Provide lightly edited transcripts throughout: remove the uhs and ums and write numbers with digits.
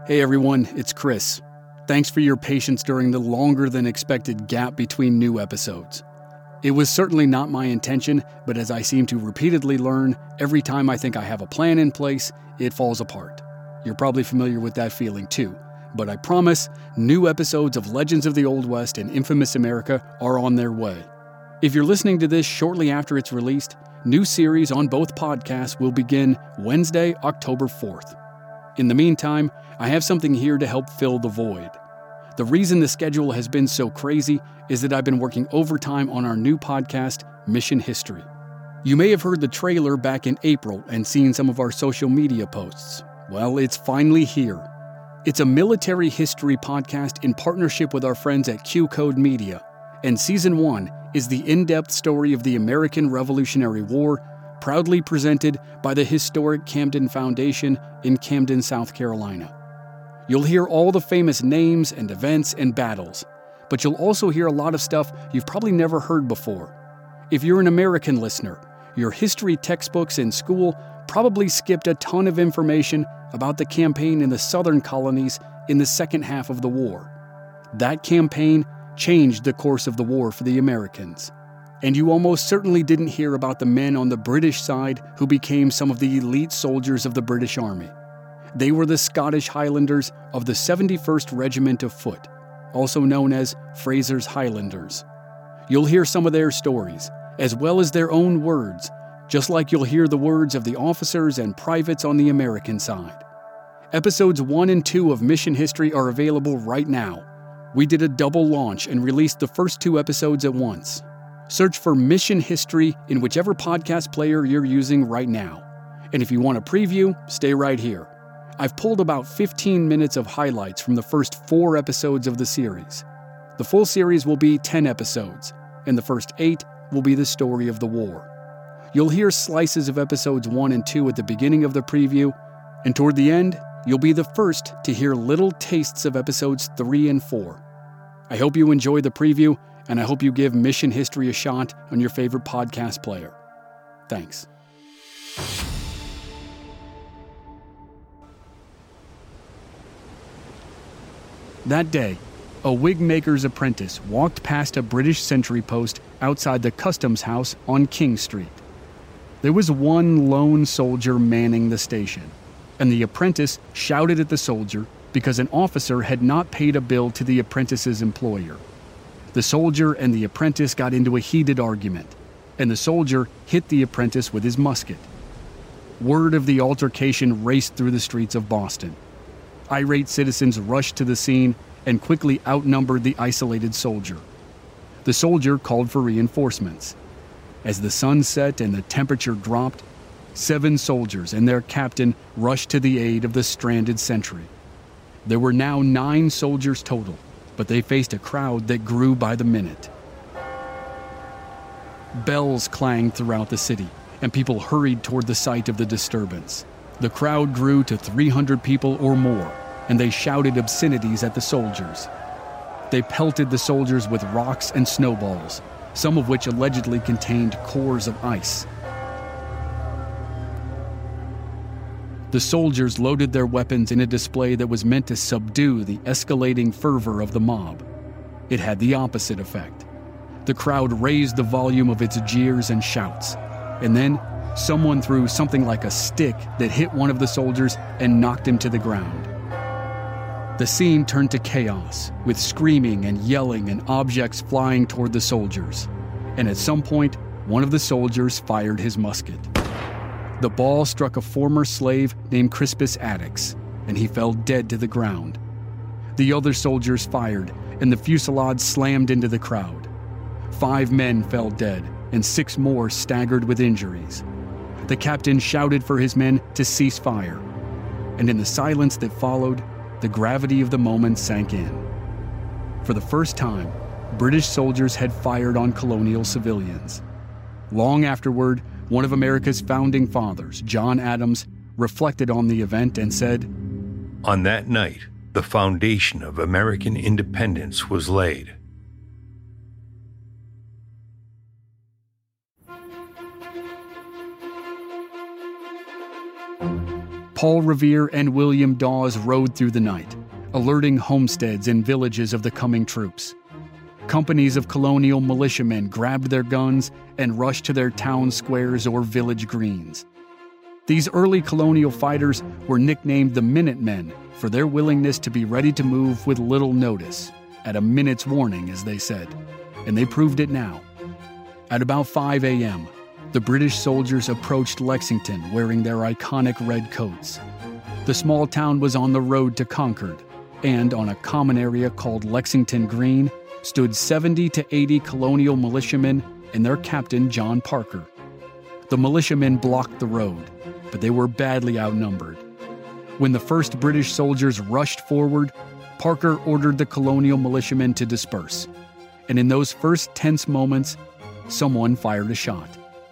Hey everyone, it's Chris. Thanks for your patience during the longer than expected gap between new episodes. It was certainly not my intention, but as I seem to repeatedly learn, every time I think I have a plan in place, it falls apart. You're probably familiar with that feeling too, but I promise, new episodes of Legends of the Old West and Infamous America are on their way. If you're listening to this shortly after it's released, new series on both podcasts will begin Wednesday, October 4th. In the meantime, I have something here to help fill the void. The reason the schedule has been so crazy is that I've been working overtime on our new podcast, Mission History. You may have heard the trailer back in April and seen some of our social media posts. Well, it's finally here. It's a military history podcast in partnership with our friends at Q Code Media, and Season 1 is the in-depth story of the American Revolutionary War, proudly presented by the historic Camden Foundation in Camden, South Carolina. You'll hear all the famous names and events and battles, but you'll also hear a lot of stuff you've probably never heard before. If you're an American listener, your history textbooks in school probably skipped a ton of information about the campaign in the southern colonies in the second half of the war. That campaign changed the course of the war for the Americans. And you almost certainly didn't hear about the men on the British side who became some of the elite soldiers of the British Army. They were the Scottish Highlanders of the 71st Regiment of Foot, also known as Fraser's Highlanders. You'll hear some of their stories, as well as their own words, just like you'll hear the words of the officers and privates on the American side. Episodes 1 and 2 of Mission History are available right now. We did a double launch and released the first 2 episodes at once. Search for Mission History in whichever podcast player you're using right now. And if you want a preview, stay right here. I've pulled about 15 minutes of highlights from the first 4 episodes of the series. The full series will be 10 episodes, and the first 8 will be the story of the war. You'll hear slices of episodes 1 and 2 at the beginning of the preview, and toward the end, you'll be the first to hear little tastes of episodes 3 and 4. I hope you enjoy the preview, and I hope you give Mission History a shot on your favorite podcast player. Thanks. That day, a wig maker's apprentice walked past a British sentry post outside the customs house on King Street. There was one lone soldier manning the station, and the apprentice shouted at the soldier because an officer had not paid a bill to the apprentice's employer. The soldier and the apprentice got into a heated argument, and the soldier hit the apprentice with his musket. Word of the altercation raced through the streets of Boston. Irate citizens rushed to the scene and quickly outnumbered the isolated soldier. The soldier called for reinforcements. As the sun set and the temperature dropped, 7 soldiers and their captain rushed to the aid of the stranded sentry. There were now 9 soldiers total, but they faced a crowd that grew by the minute. Bells clanged throughout the city, and people hurried toward the site of the disturbance. The crowd grew to 300 people or more, and they shouted obscenities at the soldiers. They pelted the soldiers with rocks and snowballs, some of which allegedly contained cores of ice. The soldiers loaded their weapons in a display that was meant to subdue the escalating fervor of the mob. It had the opposite effect. The crowd raised the volume of its jeers and shouts, and then someone threw something like a stick that hit one of the soldiers and knocked him to the ground. The scene turned to chaos, with screaming and yelling and objects flying toward the soldiers. And at some point, one of the soldiers fired his musket. The ball struck a former slave named Crispus Attucks, and he fell dead to the ground. The other soldiers fired, and the fusillade slammed into the crowd. 5 men fell dead, and 6 more staggered with injuries. The captain shouted for his men to cease fire, and in the silence that followed, the gravity of the moment sank in. For the first time, British soldiers had fired on colonial civilians. Long afterward, one of America's founding fathers, John Adams, reflected on the event and said, "On that night, the foundation of American independence was laid." Paul Revere and William Dawes rode through the night, alerting homesteads and villages of the coming troops. Companies of colonial militiamen grabbed their guns and rushed to their town squares or village greens. These early colonial fighters were nicknamed the Minutemen for their willingness to be ready to move with little notice, at a minute's warning, as they said, and they proved it now. At about 5 a.m., the British soldiers approached Lexington wearing their iconic red coats. The small town was on the road to Concord, and on a common area called Lexington Green stood 70 to 80 colonial militiamen and their captain, John Parker. The militiamen blocked the road, but they were badly outnumbered. When the first British soldiers rushed forward, Parker ordered the colonial militiamen to disperse, and in those first tense moments, someone fired a shot.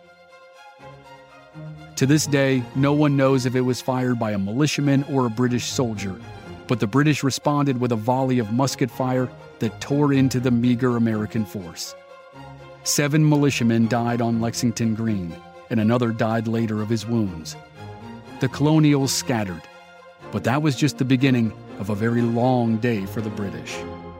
To this day, no one knows if it was fired by a militiaman or a British soldier, but the British responded with a volley of musket fire that tore into the meager American force. 7 militiamen died on Lexington Green, and another died later of his wounds. The colonials scattered, but that was just the beginning of a very long day for the British.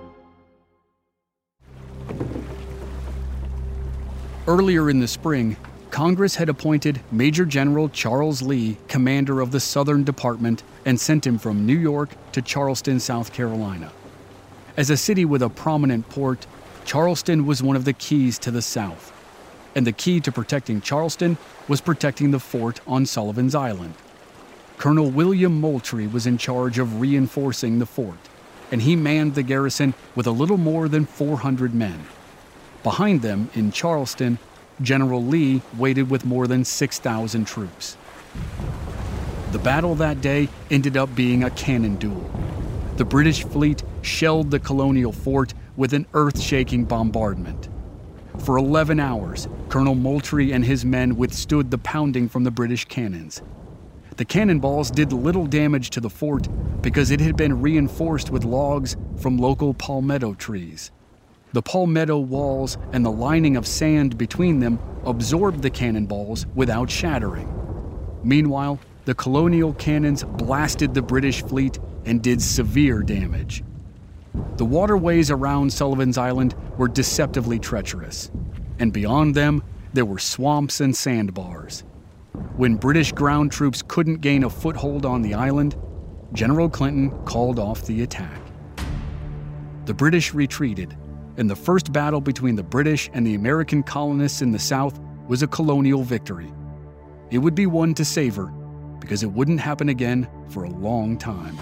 Earlier in the spring, Congress had appointed Major General Charles Lee commander of the Southern Department and sent him from New York to Charleston, South Carolina. As a city with a prominent port, Charleston was one of the keys to the South. And the key to protecting Charleston was protecting the fort on Sullivan's Island. Colonel William Moultrie was in charge of reinforcing the fort, and he manned the garrison with a little more than 400 men. Behind them, in Charleston, General Lee waited with more than 6,000 troops. The battle that day ended up being a cannon duel. The British fleet shelled the colonial fort with an earth-shaking bombardment. For 11 hours, Colonel Moultrie and his men withstood the pounding from the British cannons. The cannonballs did little damage to the fort because it had been reinforced with logs from local palmetto trees. The palmetto walls and the lining of sand between them absorbed the cannonballs without shattering. Meanwhile, the colonial cannons blasted the British fleet and did severe damage. The waterways around Sullivan's Island were deceptively treacherous, and beyond them, there were swamps and sandbars. When British ground troops couldn't gain a foothold on the island, General Clinton called off the attack. The British retreated, and the first battle between the British and the American colonists in the South was a colonial victory. It would be one to savor, because it wouldn't happen again for a long time.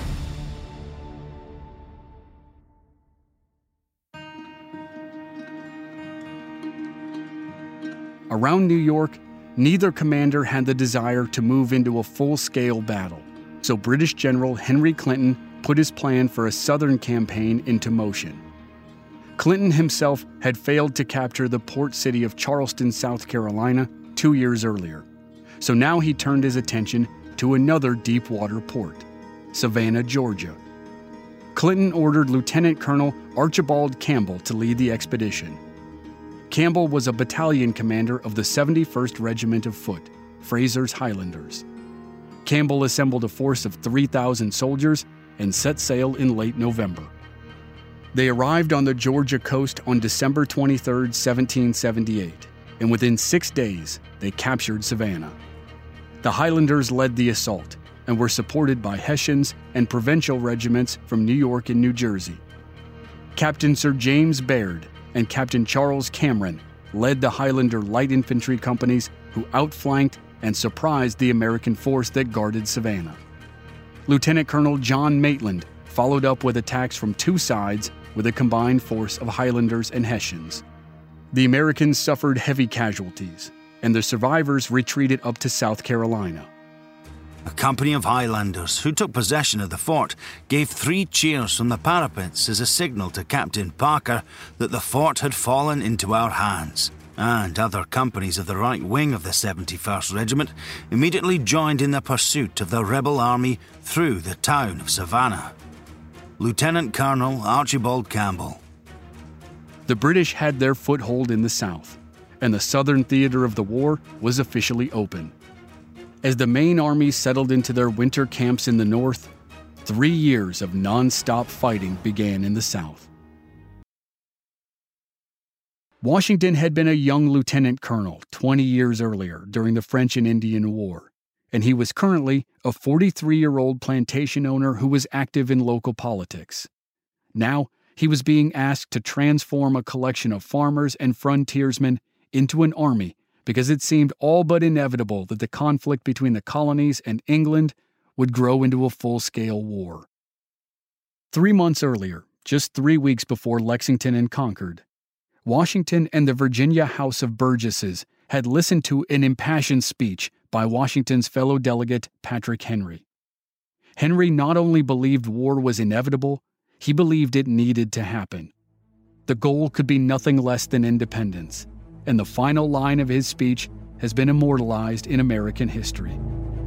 Around New York, neither commander had the desire to move into a full-scale battle, so British General Henry Clinton put his plan for a southern campaign into motion. Clinton himself had failed to capture the port city of Charleston, South Carolina, 2 years earlier, so now he turned his attention to another deep-water port, Savannah, Georgia. Clinton ordered Lieutenant Colonel Archibald Campbell to lead the expedition. Campbell was a battalion commander of the 71st Regiment of Foot, Fraser's Highlanders. Campbell assembled a force of 3,000 soldiers and set sail in late November. They arrived on the Georgia coast on December 23, 1778, and within 6 days, they captured Savannah. The Highlanders led the assault and were supported by Hessians and provincial regiments from New York and New Jersey. Captain Sir James Baird and Captain Charles Cameron led the Highlander light infantry companies who outflanked and surprised the American force that guarded Savannah. Lieutenant Colonel John Maitland followed up with attacks from two sides with a combined force of Highlanders and Hessians. The Americans suffered heavy casualties, and the survivors retreated up to South Carolina. A company of Highlanders who took possession of the fort gave 3 cheers from the parapets as a signal to Captain Parker that the fort had fallen into our hands, and other companies of the right wing of the 71st Regiment immediately joined in the pursuit of the rebel army through the town of Savannah. Lieutenant Colonel Archibald Campbell. The British had their foothold in the South, and the southern theater of the war was officially open. As the main armies settled into their winter camps in the north, 3 years of non-stop fighting began in the south. Washington had been a young lieutenant colonel 20 years earlier during the French and Indian War, and he was currently a 43-year-old plantation owner who was active in local politics. Now, he was being asked to transform a collection of farmers and frontiersmen into an army because it seemed all but inevitable that the conflict between the colonies and England would grow into a full-scale war. 3 months earlier, just 3 weeks before Lexington and Concord, Washington and the Virginia House of Burgesses had listened to an impassioned speech by Washington's fellow delegate Patrick Henry. Henry not only believed war was inevitable, he believed it needed to happen. The goal could be nothing less than independence, and the final line of his speech has been immortalized in American history.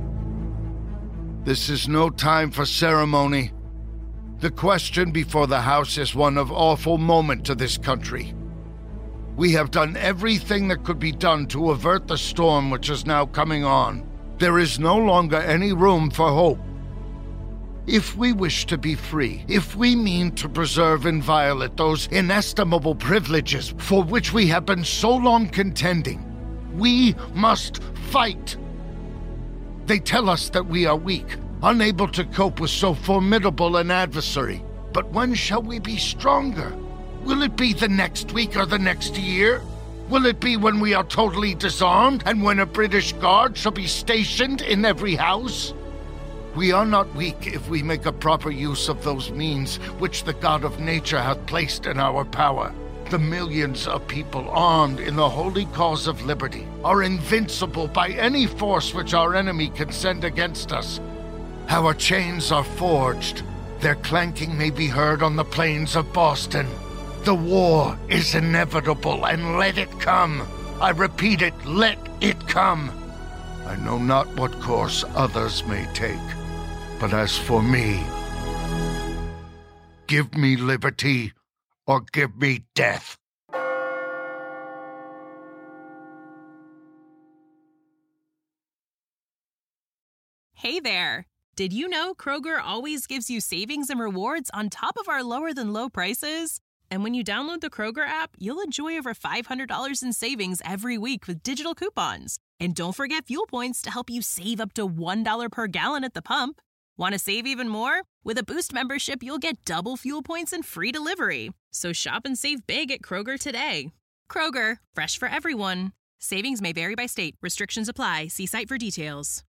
This is no time for ceremony. The question before the House is one of awful moment to this country. We have done everything that could be done to avert the storm which is now coming on. There is no longer any room for hope. If we wish to be free, if we mean to preserve inviolate those inestimable privileges for which we have been so long contending, we must fight. They tell us that we are weak, unable to cope with so formidable an adversary. But when shall we be stronger? Will it be the next week or the next year? Will it be when we are totally disarmed and when a British guard shall be stationed in every house? We are not weak if we make a proper use of those means which the God of nature hath placed in our power. The millions of people armed in the holy cause of liberty are invincible by any force which our enemy can send against us. Our chains are forged. Their clanking may be heard on the plains of Boston. The war is inevitable, and let it come. I repeat it, let it come. I know not what course others may take, but as for me, give me liberty or give me death. Hey there! Did you know Kroger always gives you savings and rewards on top of our lower-than-low prices? And when you download the Kroger app, you'll enjoy over $500 in savings every week with digital coupons. And don't forget fuel points to help you save up to $1 per gallon at the pump. Want to save even more? With a Boost membership, you'll get double fuel points and free delivery. So shop and save big at Kroger today. Kroger, fresh for everyone. Savings may vary by state. Restrictions apply. See site for details.